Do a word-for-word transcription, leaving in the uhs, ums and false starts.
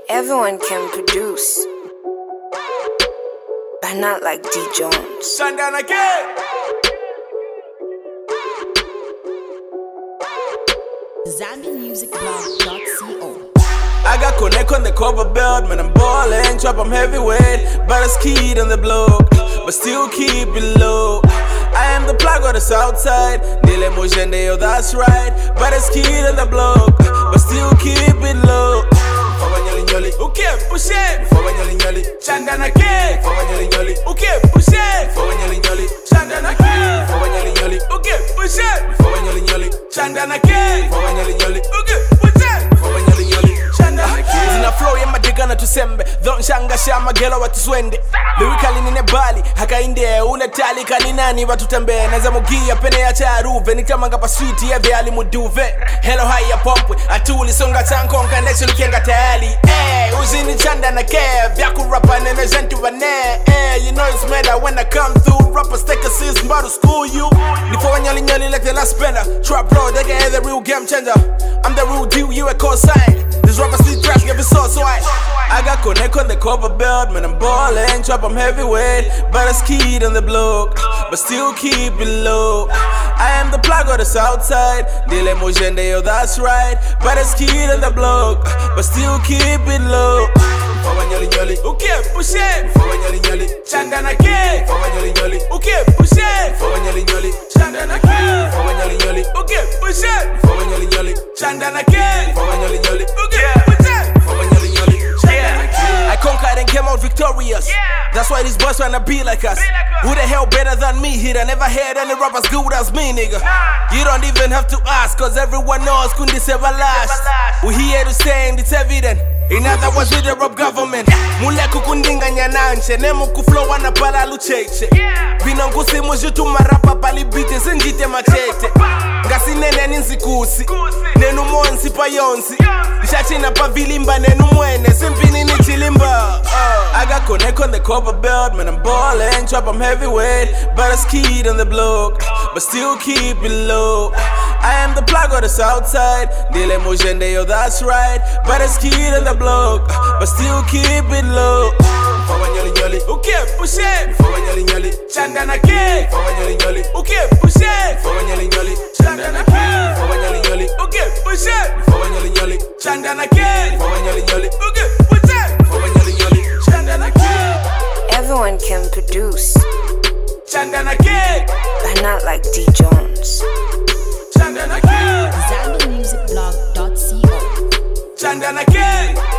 Everyone can produce, but not like D Jones. Shandana again. Zambi Music Blog dot co. I got connect on the cover belt, man I'm ballin', trap I'm heavyweight, but it's keyed on the block, but still keep it low. I am the plug on the south side, Nile Mojende, yo that's right, but it's keyed on the block, but still keep it low. Okay, push it. For when you're nyoli, Shandana again. For when you're nyoli, okay, push it. For when you're nyoli, Shandana again. For when you're nyoli, okay, push it. For when you're nyoli, Shandana again. For when you're nyoli, okay, push it. For when you're nyoli, Shandana again. Zina flow ya madigana tusembe, don't shanga shama gelo watu swende. Lyrically nine bali, haka inde ule tali kani nani watu tembe. Naza mugia pene ya charuve, nikamanga pa sweet ya vyali muduve. Hello hi ya pompwe, atuli songa tanko nkandecho lukenga tayali. Hey, uzini chanda na kev, yaku rapper nene gentu wane. Hey, you know it's meta when I come through. Rappers take a season, but to school you. Nipo wanyali nyali like the last spender. Trap bro, they get the real game changer. I'm the real deal, you a co-sign. This rapper sleep trash, give it so swine. I got connect on the cover belt, man I'm ballin', trap I'm heavyweight, but it's keyed on the block, but still keep it low. I am the plug on the south side, Nile Mojende, yo that's right, but it's keyed on the block, but still keep it low. For when you're nyoli, okay, push it. For when you're nyoli, Shandana again. For when you're nyoli, okay, push it. For when you're nyoli, Shandana again. For when you're nyoli, okay, push it. For when you're nyoli, Shandana again. For when you're nyoli, okay, push it. For when you're nyoli, Shandana again. I conquered and came out victorious. That's why these boys wanna be like us. Who the hell better than me here? I never heard any rappers good as me, nigga. You don't even have to ask, cause everyone knows kundi seva last. We here to stay and it's evident. In other words, with the rap government. Muleku kundinga nyananche, nemu kuflow wana pala lucheche. Binangusi mujutu marapa pali biti zinjite machete. Ngasi nene ninzikusi, nenu monsi pa yonsi. Ishachina pa vilimba nenu mwene, simpini ni chilimba. I got connect on the cover belt, man I'm ballin', trap I'm heavyweight, but it's keyed on the block, but still keep it low. I am the plug on the south side, Nile Mojende, yo that's right, but it's keyed on the block, but still keep it low. For when you're nyoli, okay, push it. For when you're nyoli, Shandana again. For when you're nyoli, okay, push it. For when you're nyoli, Shandana again. For when you're nyoli, okay, push it. For when you're nyoli, Shandana again. For when you're nyoli, okay, push it. For when you're nyoli, Shandana again. Everyone can produce, Shandana again. but not like D Jones. Shandana again. Zambi Music Blog dot co. Shandana again.